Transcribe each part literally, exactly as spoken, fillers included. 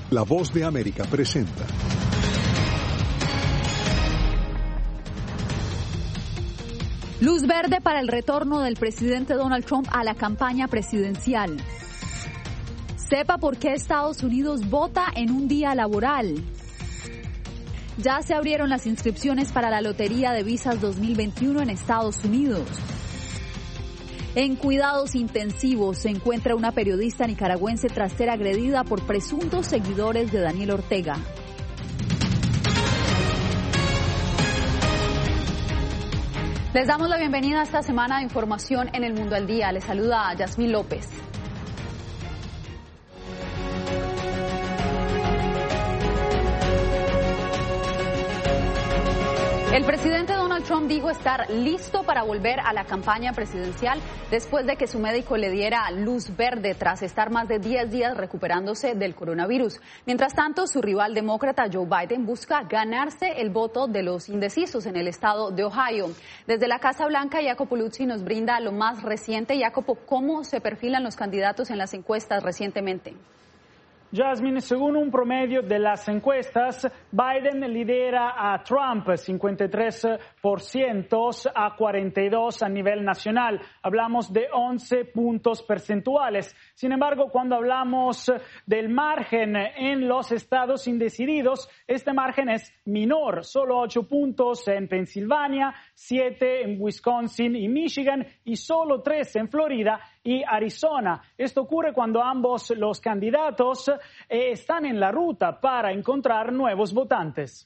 La Voz de América presenta. Luz verde para el retorno del presidente Donald Trump a la campaña presidencial. Sepa por qué Estados Unidos vota en un día laboral. Ya se abrieron las inscripciones para la Lotería de Visas dos mil veintiuno en Estados Unidos. En cuidados intensivos se encuentra una periodista nicaragüense tras ser agredida por presuntos seguidores de Daniel Ortega. Les damos la bienvenida a esta semana de información en El Mundo al Día. Les saluda Yasmín López. El presidente Donald Trump dijo estar listo para volver a la campaña presidencial después de que su médico le diera luz verde tras estar más de diez días recuperándose del coronavirus. Mientras tanto, su rival demócrata Joe Biden busca ganarse el voto de los indecisos en el estado de Ohio. Desde la Casa Blanca, Jacopo Luzzi nos brinda lo más reciente. Jacopo, ¿cómo se perfilan los candidatos en las encuestas recientemente? Jasmine, según un promedio de las encuestas, Biden lidera a Trump cincuenta y tres por ciento a cuarenta y dos por ciento a nivel nacional. Hablamos de once puntos porcentuales. Sin embargo, cuando hablamos del margen en los estados indecididos, este margen es menor, solo ocho puntos en Pensilvania, siete en Wisconsin y Michigan y solo tres en Florida y Arizona. Esto ocurre cuando ambos los candidatos eh, están en la ruta para encontrar nuevos votantes.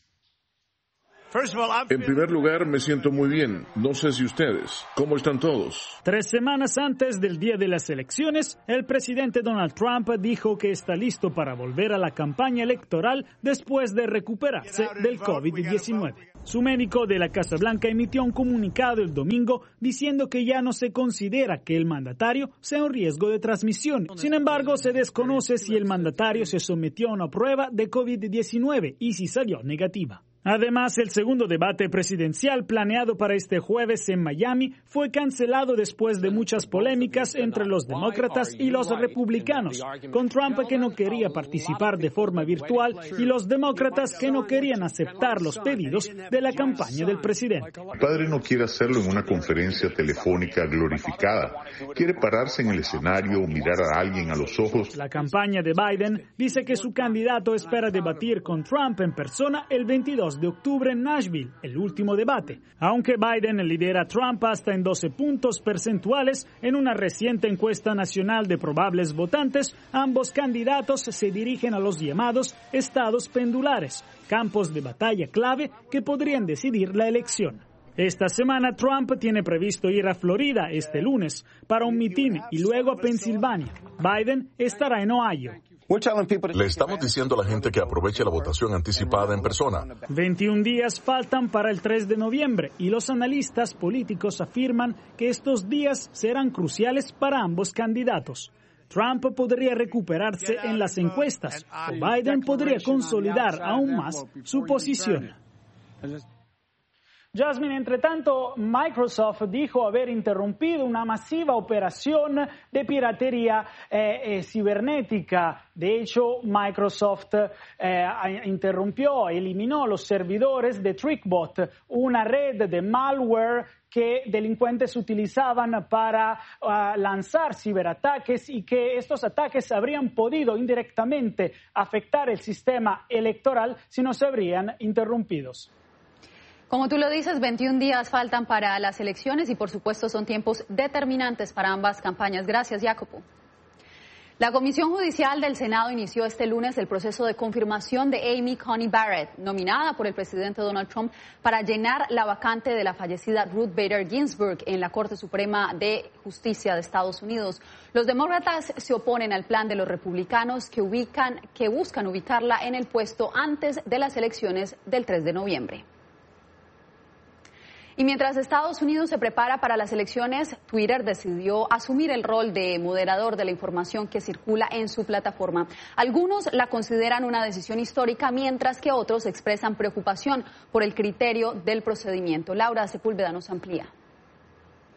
En primer lugar, me siento muy bien. No sé si ustedes. ¿Cómo están todos? Tres semanas antes del día de las elecciones, el presidente Donald Trump dijo que está listo para volver a la campaña electoral después de recuperarse del COVID diecinueve. Su médico de la Casa Blanca emitió un comunicado el domingo diciendo que ya no se considera que el mandatario sea un riesgo de transmisión. Sin embargo, se desconoce si el mandatario se sometió a una prueba de COVID diecinueve y si salió negativa. Además, el segundo debate presidencial planeado para este jueves en Miami fue cancelado después de muchas polémicas entre los demócratas y los republicanos, con Trump que no quería participar de forma virtual y los demócratas que no querían aceptar los pedidos de la campaña del presidente. El padre no quiere hacerlo en una conferencia telefónica glorificada. Quiere pararse en el escenario o mirar a alguien a los ojos. La campaña de Biden dice que su candidato espera debatir con Trump en persona el veintidós de octubre en Nashville, el último debate. Aunque Biden lidera a Trump hasta en doce puntos porcentuales en una reciente encuesta nacional de probables votantes, ambos candidatos se dirigen a los llamados estados pendulares, campos de batalla clave que podrían decidir la elección. Esta semana Trump tiene previsto ir a Florida este lunes para un mitin y luego a Pensilvania. Biden estará en Ohio. Le estamos diciendo a la gente que aproveche la votación anticipada en persona. veintiún días faltan para el tres de noviembre y los analistas políticos afirman que estos días serán cruciales para ambos candidatos. Trump podría recuperarse en las encuestas o Biden podría consolidar aún más su posición. Jasmine, entre tanto, Microsoft dijo haber interrumpido una masiva operación de piratería eh, eh, cibernética. De hecho, Microsoft eh, interrumpió, eliminó los servidores de TrickBot, una red de malware que delincuentes utilizaban para uh, lanzar ciberataques y que estos ataques habrían podido indirectamente afectar el sistema electoral si no se habrían interrumpidos. Como tú lo dices, veintiún días faltan para las elecciones y por supuesto son tiempos determinantes para ambas campañas. Gracias, Jacopo. La Comisión Judicial del Senado inició este lunes el proceso de confirmación de Amy Coney Barrett, nominada por el presidente Donald Trump para llenar la vacante de la fallecida Ruth Bader Ginsburg en la Corte Suprema de Justicia de Estados Unidos. Los demócratas se oponen al plan de los republicanos que ubican, que buscan ubicarla en el puesto antes de las elecciones del tres de noviembre. Y mientras Estados Unidos se prepara para las elecciones, Twitter decidió asumir el rol de moderador de la información que circula en su plataforma. Algunos la consideran una decisión histórica, mientras que otros expresan preocupación por el criterio del procedimiento. Laura Sepúlveda nos amplía.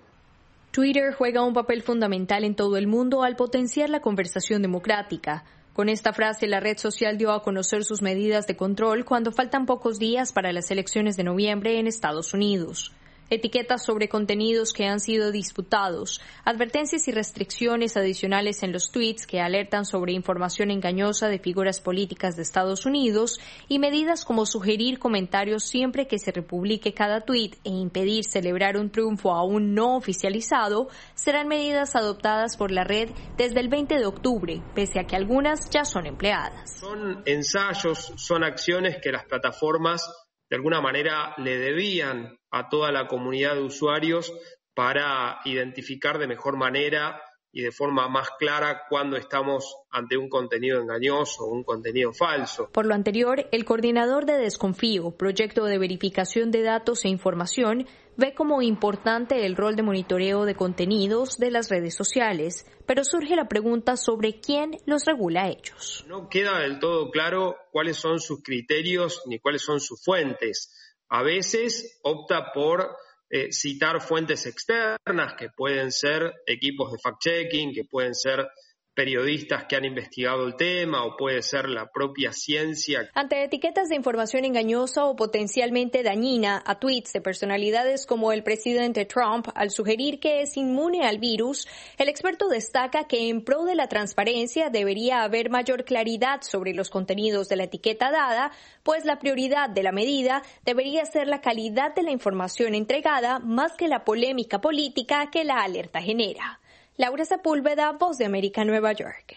Twitter juega un papel fundamental en todo el mundo al potenciar la conversación democrática. Con esta frase, la red social dio a conocer sus medidas de control cuando faltan pocos días para las elecciones de noviembre en Estados Unidos. Etiquetas sobre contenidos que han sido disputados, advertencias y restricciones adicionales en los tweets que alertan sobre información engañosa de figuras políticas de Estados Unidos y medidas como sugerir comentarios siempre que se republique cada tweet e impedir celebrar un triunfo aún no oficializado serán medidas adoptadas por la red desde el veinte de octubre, pese a que algunas ya son empleadas. Son ensayos, son acciones que las plataformas de alguna manera le debían a toda la comunidad de usuarios para identificar de mejor manera y de forma más clara cuando estamos ante un contenido engañoso o un contenido falso. Por lo anterior, el coordinador de Desconfío, proyecto de verificación de datos e información, ve como importante el rol de monitoreo de contenidos de las redes sociales, pero surge la pregunta sobre quién los regula a ellos. No queda del todo claro cuáles son sus criterios ni cuáles son sus fuentes. A veces opta por eh, citar fuentes externas, que pueden ser equipos de fact-checking, que pueden ser periodistas que han investigado el tema o puede ser la propia ciencia. Ante etiquetas de información engañosa o potencialmente dañina a tweets de personalidades como el presidente Trump al sugerir que es inmune al virus, el experto destaca que en pro de la transparencia debería haber mayor claridad sobre los contenidos de la etiqueta dada, pues la prioridad de la medida debería ser la calidad de la información entregada más que la polémica política que la alerta genera. Laura Sepúlveda, Voz de América, Nueva York.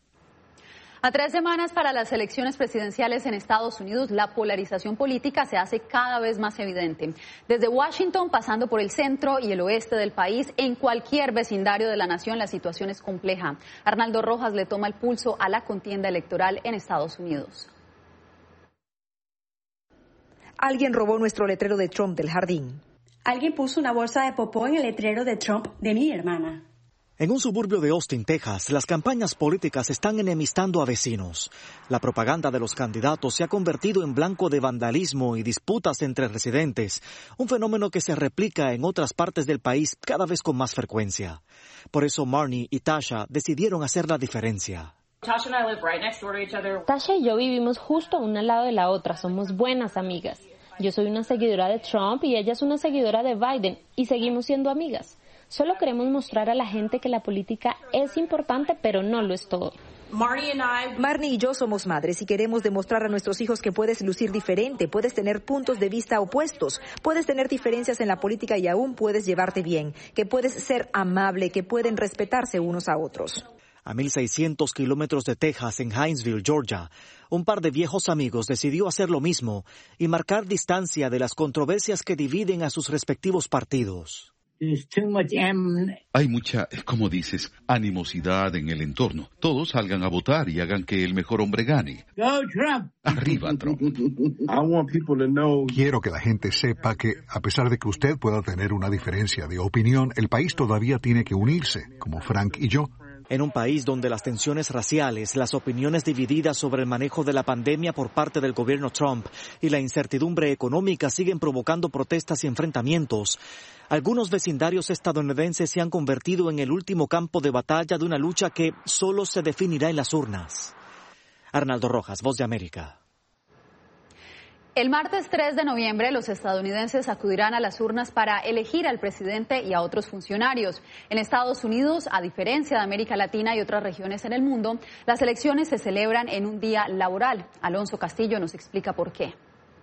A tres semanas para las elecciones presidenciales en Estados Unidos, la polarización política se hace cada vez más evidente. Desde Washington, pasando por el centro y el oeste del país, en cualquier vecindario de la nación la situación es compleja. Arnaldo Rojas le toma el pulso a la contienda electoral en Estados Unidos. Alguien robó nuestro letrero de Trump del jardín. Alguien puso una bolsa de popó en el letrero de Trump de mi hermana. En un suburbio de Austin, Texas, las campañas políticas están enemistando a vecinos. La propaganda de los candidatos se ha convertido en blanco de vandalismo y disputas entre residentes, un fenómeno que se replica en otras partes del país cada vez con más frecuencia. Por eso Marnie y Tasha decidieron hacer la diferencia. Tasha y yo vivimos justo una al lado de la otra, somos buenas amigas. Yo soy una seguidora de Trump y ella es una seguidora de Biden y seguimos siendo amigas. Solo queremos mostrar a la gente que la política es importante, pero no lo es todo. Marnie y yo somos madres y queremos demostrar a nuestros hijos que puedes lucir diferente, puedes tener puntos de vista opuestos, puedes tener diferencias en la política y aún puedes llevarte bien, que puedes ser amable, que pueden respetarse unos a otros. A mil seiscientos kilómetros de Texas, en Hinesville, Georgia, un par de viejos amigos decidió hacer lo mismo y marcar distancia de las controversias que dividen a sus respectivos partidos. Hay mucha, como dices, animosidad en el entorno. Todos salgan a votar y hagan que el mejor hombre gane. Go Trump. Arriba, Trump. Quiero que la gente sepa que, a pesar de que usted pueda tener una diferencia de opinión, el país todavía tiene que unirse, como Frank y yo. En un país donde las tensiones raciales, las opiniones divididas sobre el manejo de la pandemia por parte del gobierno Trump y la incertidumbre económica siguen provocando protestas y enfrentamientos, algunos vecindarios estadounidenses se han convertido en el último campo de batalla de una lucha que solo se definirá en las urnas. Arnaldo Rojas, Voz de América. El martes tres de noviembre, los estadounidenses acudirán a las urnas para elegir al presidente y a otros funcionarios. En Estados Unidos, a diferencia de América Latina y otras regiones en el mundo, las elecciones se celebran en un día laboral. Alonso Castillo nos explica por qué.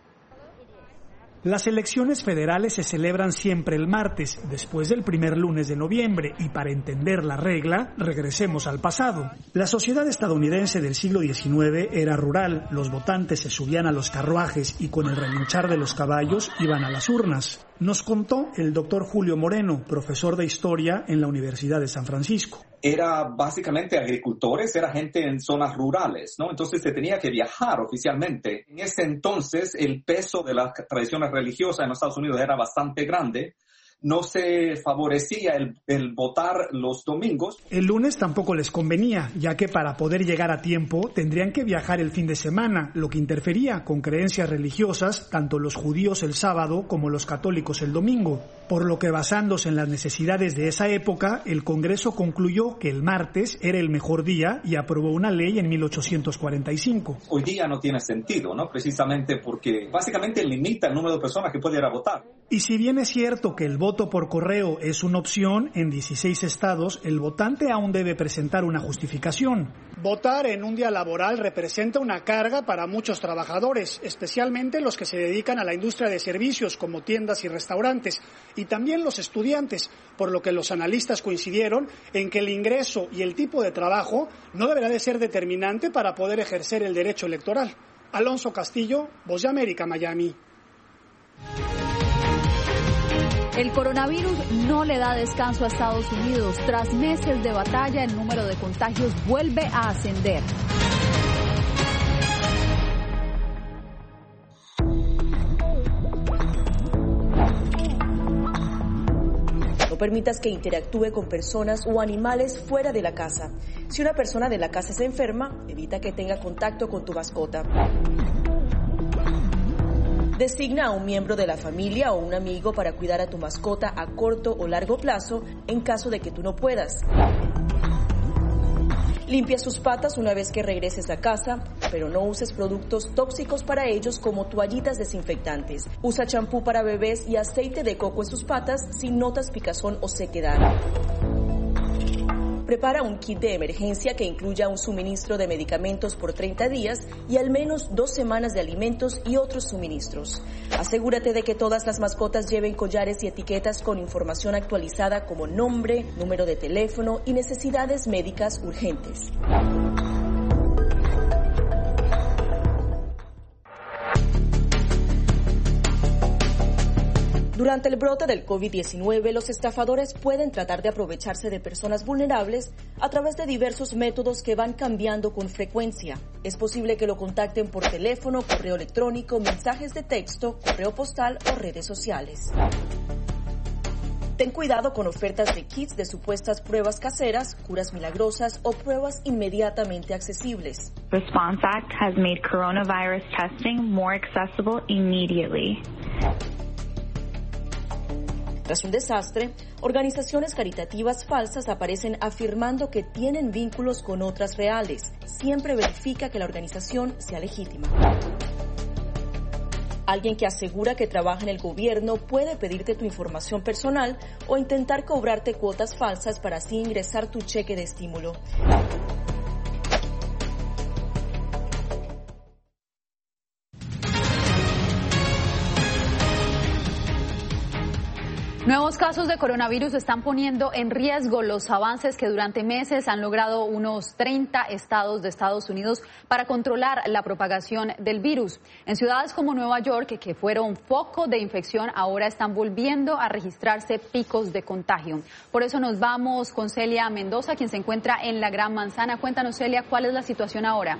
Las elecciones federales se celebran siempre el martes, después del primer lunes de noviembre, y para entender la regla, regresemos al pasado. La sociedad estadounidense del siglo diecinueve era rural, los votantes se subían a los carruajes y con el relinchar de los caballos iban a las urnas. Nos contó el doctor Julio Moreno, profesor de Historia en la Universidad de San Francisco. Era básicamente agricultores, era gente en zonas rurales, ¿no? Entonces se tenía que viajar oficialmente. En ese entonces el peso de las tradiciones religiosas en los Estados Unidos era bastante grande, no se favorecía el, el votar los domingos. El lunes tampoco les convenía, ya que para poder llegar a tiempo tendrían que viajar el fin de semana, lo que interfería con creencias religiosas, tanto los judíos el sábado como los católicos el domingo. Por lo que, basándose en las necesidades de esa época, el Congreso concluyó que el martes era el mejor día y aprobó una ley en mil ochocientos cuarenta y cinco. Hoy día no tiene sentido, ¿no? Precisamente porque básicamente limita el número de personas que pueden ir a votar. Y si bien es cierto que el voto por correo es una opción, en dieciséis estados el votante aún debe presentar una justificación. Votar en un día laboral representa una carga para muchos trabajadores, especialmente los que se dedican a la industria de servicios como tiendas y restaurantes, y también los estudiantes, por lo que los analistas coincidieron en que el ingreso y el tipo de trabajo no deberá de ser determinante para poder ejercer el derecho electoral. Alonso Castillo, Voz de América, Miami. El coronavirus no le da descanso a Estados Unidos. Tras meses de batalla, el número de contagios vuelve a ascender. No permitas que interactúe con personas o animales fuera de la casa. Si una persona de la casa se enferma, evita que tenga contacto con tu mascota. Designa a un miembro de la familia o un amigo para cuidar a tu mascota a corto o largo plazo en caso de que tú no puedas. Limpia sus patas una vez que regreses a casa, pero no uses productos tóxicos para ellos como toallitas desinfectantes. Usa champú para bebés y aceite de coco en sus patas si notas picazón o sequedad. Prepara un kit de emergencia que incluya un suministro de medicamentos por treinta días y al menos dos semanas de alimentos y otros suministros. Asegúrate de que todas las mascotas lleven collares y etiquetas con información actualizada como nombre, número de teléfono y necesidades médicas urgentes. Durante el brote del COVID diecinueve, los estafadores pueden tratar de aprovecharse de personas vulnerables a través de diversos métodos que van cambiando con frecuencia. Es posible que lo contacten por teléfono, correo electrónico, mensajes de texto, correo postal o redes sociales. Ten cuidado con ofertas de kits de supuestas pruebas caseras, curas milagrosas o pruebas inmediatamente accesibles. Response Act has made coronavirus testing more accessible immediately. Tras un desastre, organizaciones caritativas falsas aparecen afirmando que tienen vínculos con otras reales. Siempre verifica que la organización sea legítima. Alguien que asegura que trabaja en el gobierno puede pedirte tu información personal o intentar cobrarte cuotas falsas para así ingresar tu cheque de estímulo. Nuevos casos de coronavirus están poniendo en riesgo los avances que durante meses han logrado unos treinta estados de Estados Unidos para controlar la propagación del virus. En ciudades como Nueva York, que fueron foco de infección, ahora están volviendo a registrarse picos de contagio. Por eso nos vamos con Celia Mendoza, quien se encuentra en la Gran Manzana. Cuéntanos, Celia, ¿cuál es la situación ahora?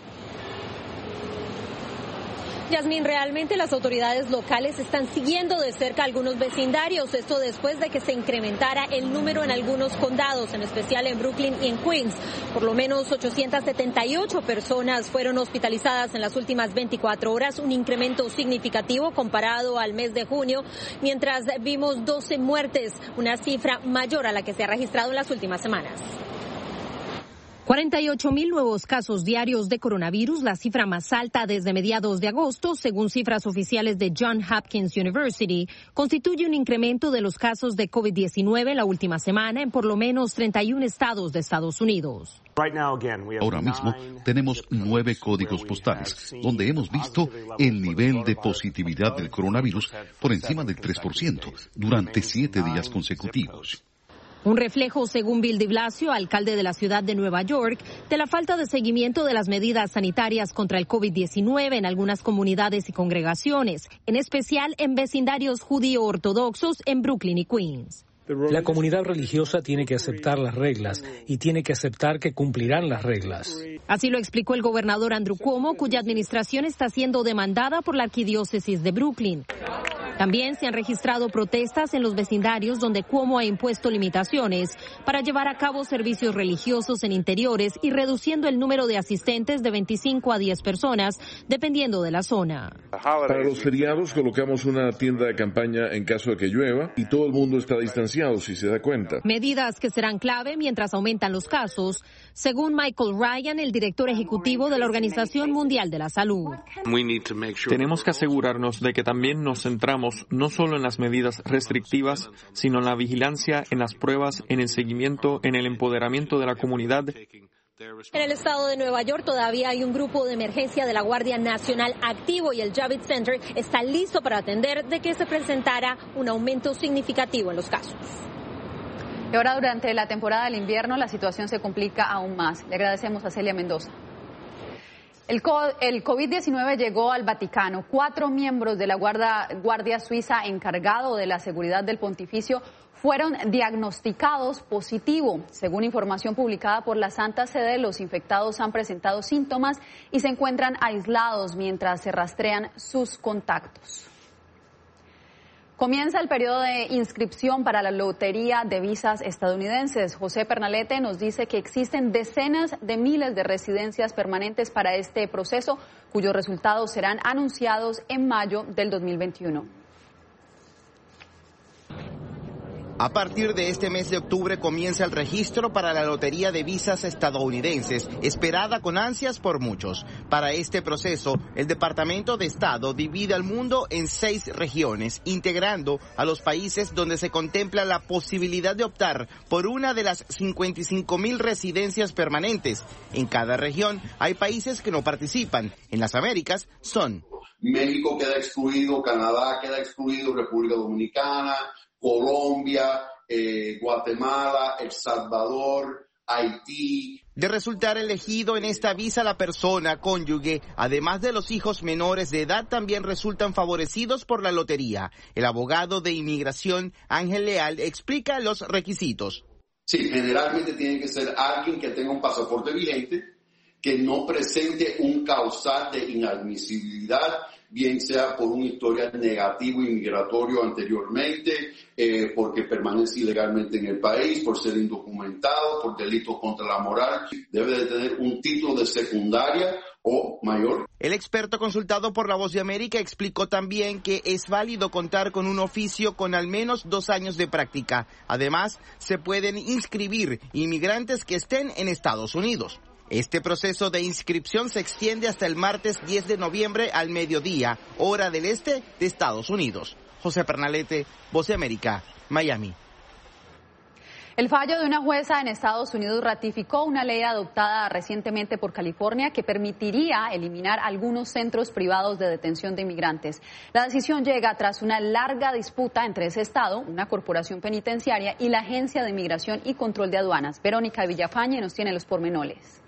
Yasmín, realmente las autoridades locales están siguiendo de cerca algunos vecindarios, esto después de que se incrementara el número en algunos condados, en especial en Brooklyn y en Queens. Por lo menos ochocientas setenta y ocho personas fueron hospitalizadas en las últimas veinticuatro horas, un incremento significativo comparado al mes de junio, mientras vimos doce muertes, una cifra mayor a la que se ha registrado en las últimas semanas. cuarenta y ocho mil nuevos casos diarios de coronavirus, la cifra más alta desde mediados de agosto, según cifras oficiales de Johns Hopkins University, constituye un incremento de los casos de COVID diecinueve en la última semana en por lo menos treinta y un estados de Estados Unidos. Ahora mismo tenemos nueve códigos postales donde hemos visto el nivel de positividad del coronavirus por encima del tres por ciento durante siete días consecutivos. Un reflejo, según Bill de Blasio, alcalde de la ciudad de Nueva York, de la falta de seguimiento de las medidas sanitarias contra el COVID diecinueve en algunas comunidades y congregaciones, en especial en vecindarios judío-ortodoxos en Brooklyn y Queens. La comunidad religiosa tiene que aceptar las reglas y tiene que aceptar que cumplirán las reglas. Así lo explicó el gobernador Andrew Cuomo, cuya administración está siendo demandada por la arquidiócesis de Brooklyn. También se han registrado protestas en los vecindarios donde Cuomo ha impuesto limitaciones para llevar a cabo servicios religiosos en interiores y reduciendo el número de asistentes de veinticinco a diez personas, dependiendo de la zona. Para los feriados colocamos una tienda de campaña en caso de que llueva y todo el mundo está distanciado, si se da cuenta. Medidas que serán clave mientras aumentan los casos, según Michael Ryan, el director ejecutivo de la Organización Mundial de la Salud. Tenemos que asegurarnos de que también nos centramos no solo en las medidas restrictivas, sino en la vigilancia, en las pruebas, en el seguimiento, en el empoderamiento de la comunidad. En el estado de Nueva York todavía hay un grupo de emergencia de la Guardia Nacional activo y el Javits Center está listo para atender de que se presentara un aumento significativo en los casos. Y ahora, durante la temporada del invierno, la situación se complica aún más. Le agradecemos a Celia Mendoza. El COVID diecinueve llegó al Vaticano. Cuatro miembros de la Guardia, Guardia Suiza encargado de la seguridad del pontificio fueron diagnosticados positivo. Según información publicada por la Santa Sede, los infectados han presentado síntomas y se encuentran aislados mientras se rastrean sus contactos. Comienza el periodo de inscripción para la lotería de visas estadounidenses. José Pernalete nos dice que existen decenas de miles de residencias permanentes para este proceso, cuyos resultados serán anunciados en mayo del dos mil veintiuno. A partir de este mes de octubre comienza el registro para la lotería de visas estadounidenses, esperada con ansias por muchos. Para este proceso, el Departamento de Estado divide al mundo en seis regiones, integrando a los países donde se contempla la posibilidad de optar por una de las cincuenta y cinco mil residencias permanentes. En cada región hay países que no participan. En las Américas son: México queda excluido, Canadá queda excluido, República Dominicana, Colombia, eh, Guatemala, El Salvador, Haití. De resultar elegido en esta visa, la persona, cónyuge, además de los hijos menores de edad, también resultan favorecidos por la lotería. El abogado de inmigración, Ángel Leal, explica los requisitos. Sí, generalmente tiene que ser alguien que tenga un pasaporte vigente, que no presente un causal de inadmisibilidad, bien sea por un historial negativo inmigratorio anteriormente, eh, porque permanece ilegalmente en el país, por ser indocumentado, por delitos contra la moral. Debe de tener un título de secundaria o mayor. El experto consultado por La Voz de América explicó también que es válido contar con un oficio con al menos dos años de práctica. Además, se pueden inscribir inmigrantes que estén en Estados Unidos. Este proceso de inscripción se extiende hasta el martes diez de noviembre al mediodía, hora del este de Estados Unidos. José Pernalete, Voz de América, Miami. El fallo de una jueza en Estados Unidos ratificó una ley adoptada recientemente por California que permitiría eliminar algunos centros privados de detención de inmigrantes. La decisión llega tras una larga disputa entre ese estado, una corporación penitenciaria, y la Agencia de Inmigración y Control de Aduanas. Verónica Villafañe nos tiene los pormenores.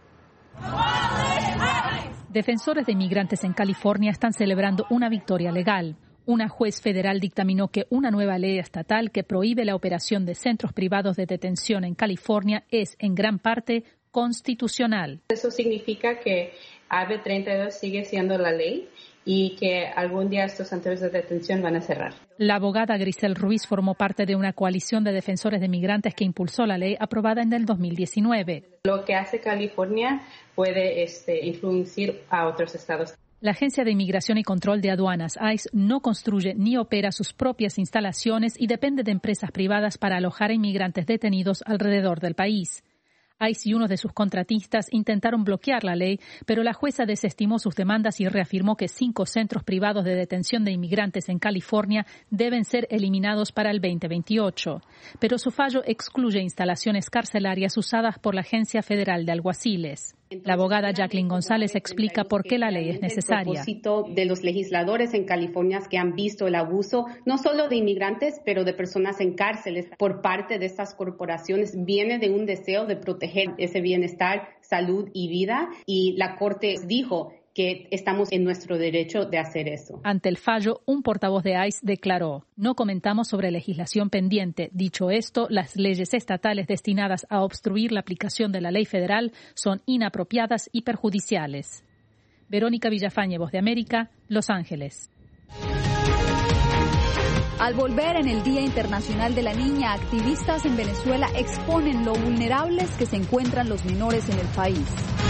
Defensores de inmigrantes en California están celebrando una victoria legal. Una juez federal dictaminó que una nueva ley estatal que prohíbe la operación de centros privados de detención en California es, en gran parte, constitucional. Eso significa que A B treinta y dos sigue siendo la ley y que algún día estos centros de detención van a cerrar. La abogada Grisel Ruiz formó parte de una coalición de defensores de migrantes que impulsó la ley aprobada en el dos mil diecinueve. Lo que hace California puede este, influenciar a otros estados. La Agencia de Inmigración y Control de Aduanas, ICE, no construye ni opera sus propias instalaciones y depende de empresas privadas para alojar a inmigrantes detenidos alrededor del país. ICE y uno de sus contratistas intentaron bloquear la ley, pero la jueza desestimó sus demandas y reafirmó que cinco centros privados de detención de inmigrantes en California deben ser eliminados para el veinte veintiocho. Pero su fallo excluye instalaciones carcelarias usadas por la Agencia Federal de Alguaciles. La abogada Jacqueline González explica por qué la ley es necesaria. El propósito de los legisladores en California que han visto el abuso, no solo de inmigrantes, pero de personas en cárceles por parte de estas corporaciones, viene de un deseo de proteger ese bienestar, salud y vida. Y la Corte dijo que estamos en nuestro derecho de hacer eso. Ante el fallo, un portavoz de ICE declaró: no comentamos sobre legislación pendiente. Dicho esto, las leyes estatales destinadas a obstruir la aplicación de la ley federal son inapropiadas y perjudiciales. Verónica Villafañe, Voz de América, Los Ángeles. Al volver en el Día Internacional de la Niña, activistas en Venezuela exponen lo vulnerables que se encuentran los menores en el país.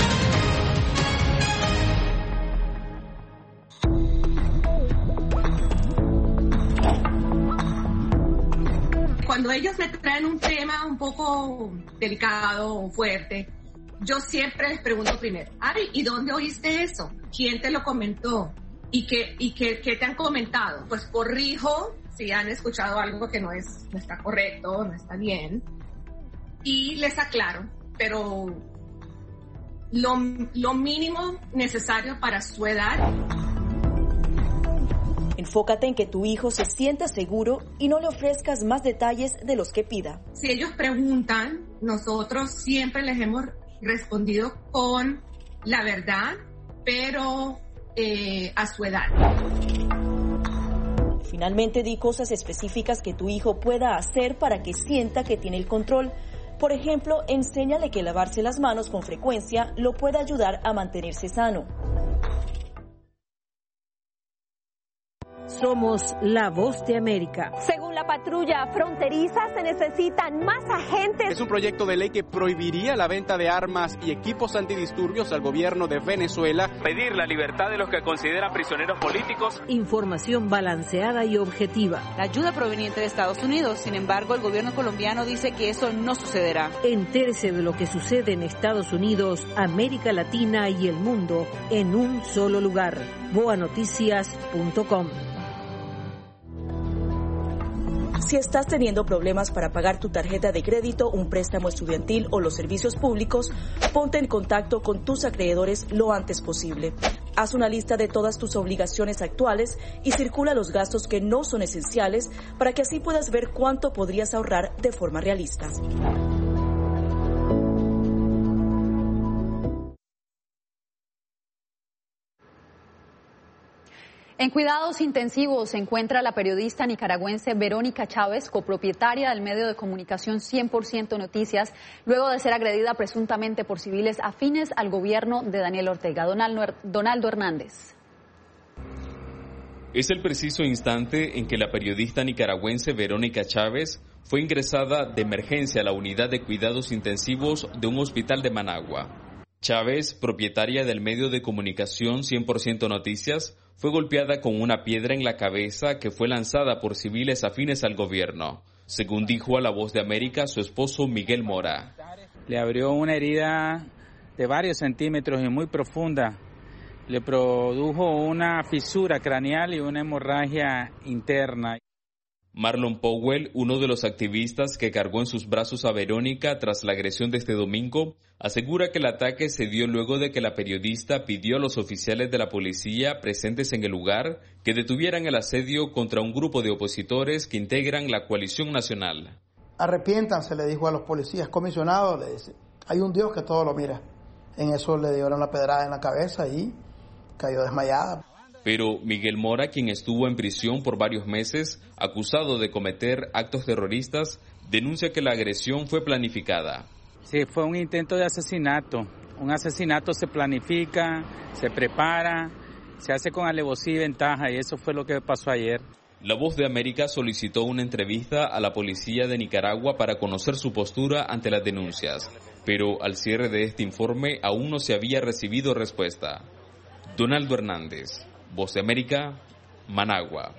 Cuando ellos me traen un tema un poco delicado o fuerte, yo siempre les pregunto primero, Ari, ¿y dónde oíste eso? ¿Quién te lo comentó? ¿Y qué, y qué, qué te han comentado? Pues corrijo si han escuchado algo que no es, no está correcto, no está bien, y les aclaro, pero lo, lo mínimo necesario para su edad. Enfócate en que tu hijo se sienta seguro y no le ofrezcas más detalles de los que pida. Si ellos preguntan, nosotros siempre les hemos respondido con la verdad, pero eh, a su edad. Finalmente, di cosas específicas que tu hijo pueda hacer para que sienta que tiene el control. Por ejemplo, enséñale que lavarse las manos con frecuencia lo puede ayudar a mantenerse sano. Somos la voz de América. Según la patrulla fronteriza, se necesitan más agentes. Es un proyecto de ley que prohibiría la venta de armas y equipos antidisturbios al gobierno de Venezuela. Pedir la libertad de los que consideran prisioneros políticos. Información balanceada y objetiva. La ayuda proveniente de Estados Unidos, sin embargo, el gobierno colombiano dice que eso no sucederá. Entérese de lo que sucede en Estados Unidos, América Latina y el mundo en un solo lugar. boa noticias punto com. Si estás teniendo problemas para pagar tu tarjeta de crédito, un préstamo estudiantil o los servicios públicos, ponte en contacto con tus acreedores lo antes posible. Haz una lista de todas tus obligaciones actuales y circula los gastos que no son esenciales para que así puedas ver cuánto podrías ahorrar de forma realista. En cuidados intensivos se encuentra la periodista nicaragüense Verónica Chávez, copropietaria del medio de comunicación cien por ciento Noticias, luego de ser agredida presuntamente por civiles afines al gobierno de Daniel Ortega. Donaldo Hernández. Es el preciso instante en que la periodista nicaragüense Verónica Chávez fue ingresada de emergencia a la unidad de cuidados intensivos de un hospital de Managua. Chávez, propietaria del medio de comunicación cien por ciento Noticias, fue golpeada con una piedra en la cabeza que fue lanzada por civiles afines al gobierno, según dijo a La Voz de América su esposo Miguel Mora. Le abrió una herida de varios centímetros y muy profunda. Le produjo una fisura craneal y una hemorragia interna. Marlon Powell, uno de los activistas que cargó en sus brazos a Verónica tras la agresión de este domingo, asegura que el ataque se dio luego de que la periodista pidió a los oficiales de la policía presentes en el lugar que detuvieran el asedio contra un grupo de opositores que integran la coalición nacional. Arrepiéntanse, le dijo a los policías comisionados, le dice, hay un Dios que todo lo mira. En eso le dieron la pedrada en la cabeza y cayó desmayada. Pero Miguel Mora, quien estuvo en prisión por varios meses, acusado de cometer actos terroristas, denuncia que la agresión fue planificada. Sí, fue un intento de asesinato. Un asesinato se planifica, se prepara, se hace con alevosía y ventaja, y eso fue lo que pasó ayer. La Voz de América solicitó una entrevista a la policía de Nicaragua para conocer su postura ante las denuncias, pero al cierre de este informe aún no se había recibido respuesta. Donaldo Hernández, Voz de América, Managua.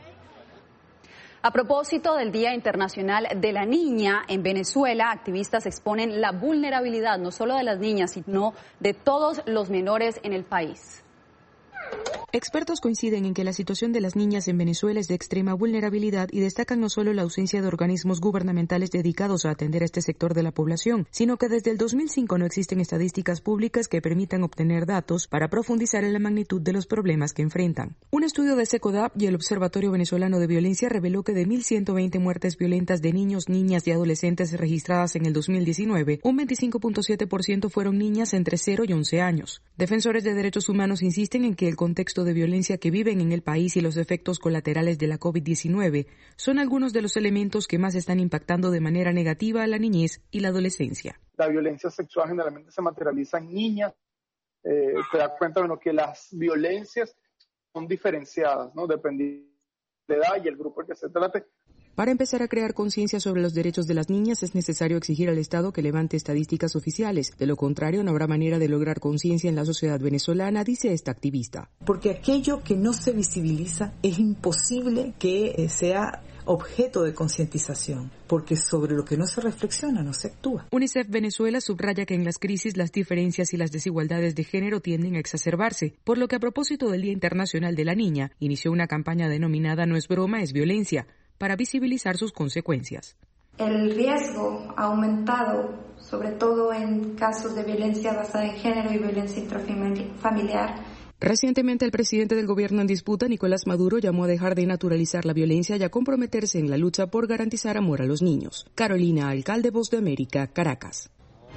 A propósito del Día Internacional de la Niña, en Venezuela, activistas exponen la vulnerabilidad no solo de las niñas, sino de todos los menores en el país. Expertos coinciden en que la situación de las niñas en Venezuela es de extrema vulnerabilidad y destacan no solo la ausencia de organismos gubernamentales dedicados a atender a este sector de la población, sino que desde el dos mil cinco no existen estadísticas públicas que permitan obtener datos para profundizar en la magnitud de los problemas que enfrentan. Un estudio de SECODAP y el Observatorio Venezolano de Violencia reveló que de mil ciento veinte muertes violentas de niños, niñas y adolescentes registradas en el dos mil diecinueve, un veinticinco punto siete por ciento fueron niñas entre cero y once años. Defensores de derechos humanos insisten en que el contexto de violencia que viven en el país y los efectos colaterales de la COVID diecinueve son algunos de los elementos que más están impactando de manera negativa a la niñez y la adolescencia. La violencia sexual generalmente se materializa en niñas. Eh, te das cuenta, bueno, que las violencias son diferenciadas, ¿no? Dependiendo de la edad y el grupo al que se trate, Para empezar a crear conciencia sobre los derechos de las niñas es necesario exigir al Estado que levante estadísticas oficiales. De lo contrario, no habrá manera de lograr conciencia en la sociedad venezolana, dice esta activista. Porque aquello que no se visibiliza es imposible que sea objeto de concientización, porque sobre lo que no se reflexiona no se actúa. UNICEF Venezuela subraya que en las crisis las diferencias y las desigualdades de género tienden a exacerbarse, por lo que a propósito del Día Internacional de la Niña, inició una campaña denominada No es broma, es violencia, para visibilizar sus consecuencias. El riesgo ha aumentado, sobre todo en casos de violencia basada en género y violencia intrafamiliar. Recientemente, el presidente del gobierno en disputa, Nicolás Maduro, llamó a dejar de naturalizar la violencia y a comprometerse en la lucha por garantizar amor a los niños. Carolina Alcalde, Voz de América, Caracas.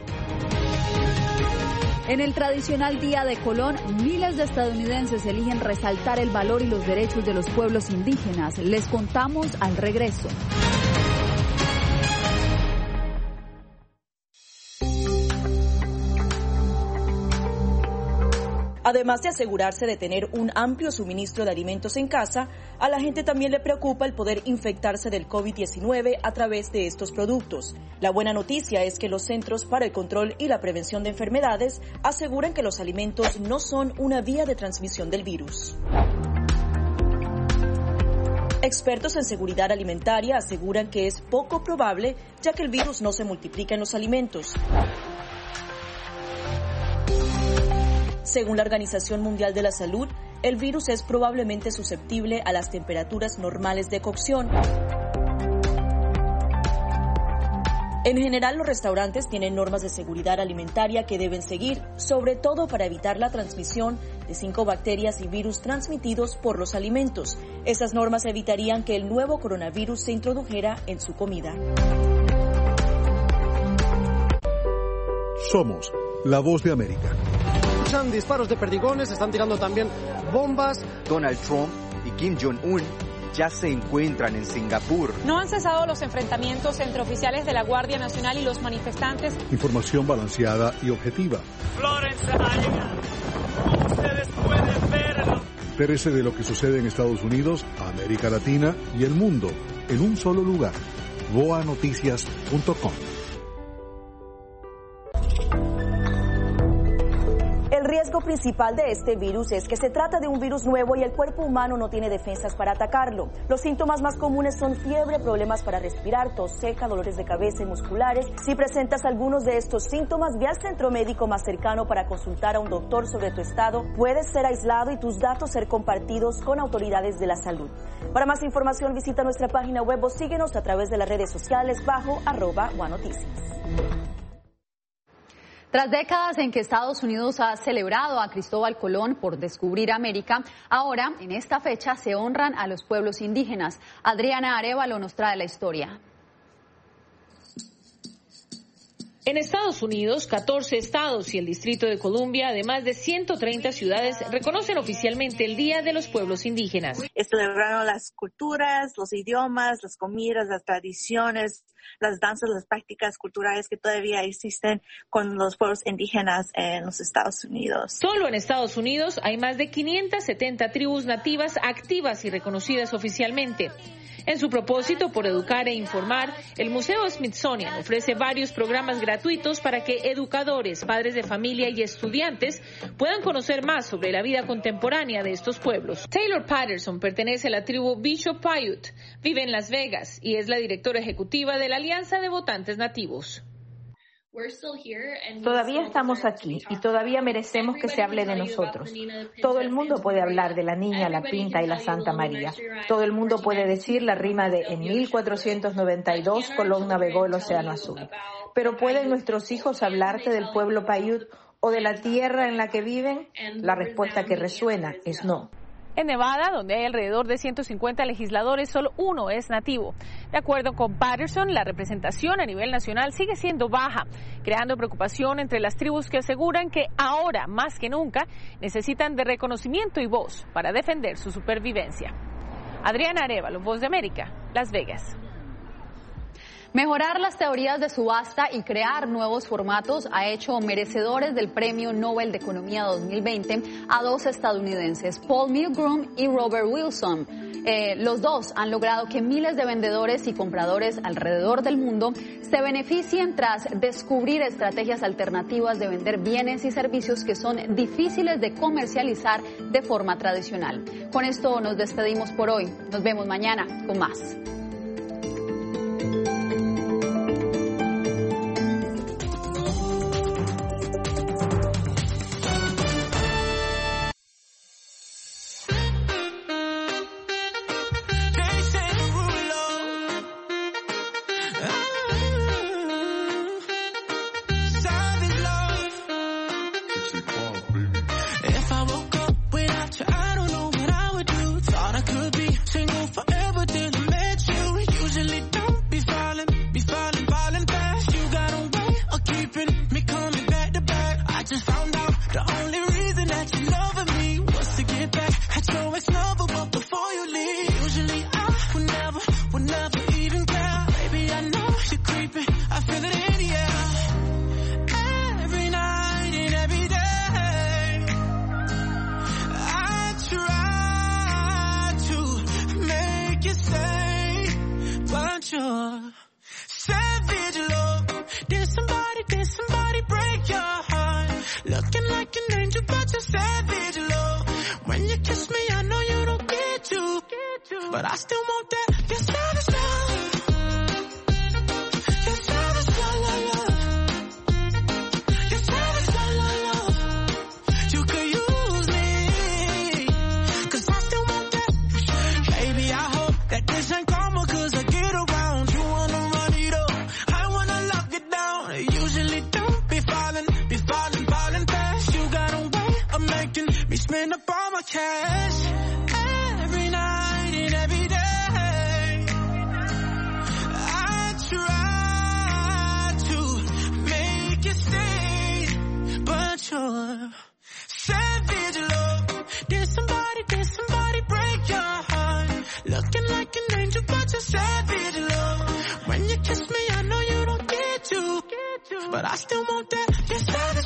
En el tradicional Día de Colón, miles de estadounidenses eligen resaltar el valor y los derechos de los pueblos indígenas. Les contamos al regreso. Además de asegurarse de tener un amplio suministro de alimentos en casa, a la gente también le preocupa el poder infectarse del COVID diecinueve a través de estos productos. La buena noticia es que los Centros para el Control y la Prevención de Enfermedades aseguran que los alimentos no son una vía de transmisión del virus. Expertos en seguridad alimentaria aseguran que es poco probable, ya que el virus no se multiplica en los alimentos. Según la Organización Mundial de la Salud, el virus es probablemente susceptible a las temperaturas normales de cocción. En general, los restaurantes tienen normas de seguridad alimentaria que deben seguir, sobre todo para evitar la transmisión de cinco bacterias y virus transmitidos por los alimentos. Esas normas evitarían que el nuevo coronavirus se introdujera en su comida. Somos la Voz de América. Disparos de perdigones, están tirando también bombas. Donald Trump y Kim Jong-un ya se encuentran en Singapur. No han cesado los enfrentamientos entre oficiales de la Guardia Nacional y los manifestantes. Información balanceada y objetiva. Florence ha llegado. Como ustedes pueden ver. Entérese de lo que sucede en Estados Unidos, América Latina y el mundo en un solo lugar. voa noticias punto com. El riesgo principal de este virus es que se trata de un virus nuevo y el cuerpo humano no tiene defensas para atacarlo. Los síntomas más comunes son fiebre, problemas para respirar, tos seca, dolores de cabeza y musculares. Si presentas algunos de estos síntomas, ve al centro médico más cercano para consultar a un doctor sobre tu estado. Puedes ser aislado y tus datos ser compartidos con autoridades de la salud. Para más información, visita nuestra página web o síguenos a través de las redes sociales bajo arroba guanoticias. Tras décadas en que Estados Unidos ha celebrado a Cristóbal Colón por descubrir América, ahora, en esta fecha, se honran a los pueblos indígenas. Adriana Arévalo nos trae la historia. En Estados Unidos, catorce estados y el Distrito de Columbia, además de ciento treinta ciudades, reconocen oficialmente el Día de los Pueblos Indígenas. Celebraron las culturas, los idiomas, las comidas, las tradiciones, las danzas, las prácticas culturales que todavía existen con los pueblos indígenas en los Estados Unidos. Solo en Estados Unidos hay más de quinientas setenta tribus nativas activas y reconocidas oficialmente. En su propósito por educar e informar, el Museo Smithsonian ofrece varios programas gratuitos para que educadores, padres de familia y estudiantes puedan conocer más sobre la vida contemporánea de estos pueblos. Taylor Patterson pertenece a la tribu Bishop Paiute, vive en Las Vegas y es la directora ejecutiva de la Alianza de Votantes Nativos. Todavía estamos aquí y todavía merecemos que se hable de nosotros. Todo el mundo puede hablar de la Niña, la Pinta y la Santa María. Todo el mundo puede decir la rima de en mil cuatrocientos noventa y dos Colón navegó el Océano Azul. Pero ¿pueden nuestros hijos hablarte del pueblo Paiute o de la tierra en la que viven? La respuesta que resuena es no. En Nevada, donde hay alrededor de ciento cincuenta legisladores, solo uno es nativo. De acuerdo con Patterson, la representación a nivel nacional sigue siendo baja, creando preocupación entre las tribus que aseguran que ahora, más que nunca, necesitan de reconocimiento y voz para defender su supervivencia. Adriana Arévalo, Voz de América, Las Vegas. Mejorar las teorías de subasta y crear nuevos formatos ha hecho merecedores del Premio Nobel de Economía dos mil veinte a dos estadounidenses, Paul Milgrom y Robert Wilson. Eh, los dos han logrado que miles de vendedores y compradores alrededor del mundo se beneficien tras descubrir estrategias alternativas de vender bienes y servicios que son difíciles de comercializar de forma tradicional. Con esto nos despedimos por hoy. Nos vemos mañana con más. But I still want that, your savage love. Your savage love, love, love. Your savage love, love, love. You could use me, cause I still want that. Baby, I hope that this ain't karma, cause I get around. You wanna run it up, I wanna lock it down. I usually don't be falling, be falling, falling fast. You got a way of making me spend up all my cash. Every night and every day, I try to make you stay, but you're savage love. Did somebody, did somebody break your heart? Looking like an angel, but you're savage love. When you kiss me, I know you don't get to, but I still want that. You're savage.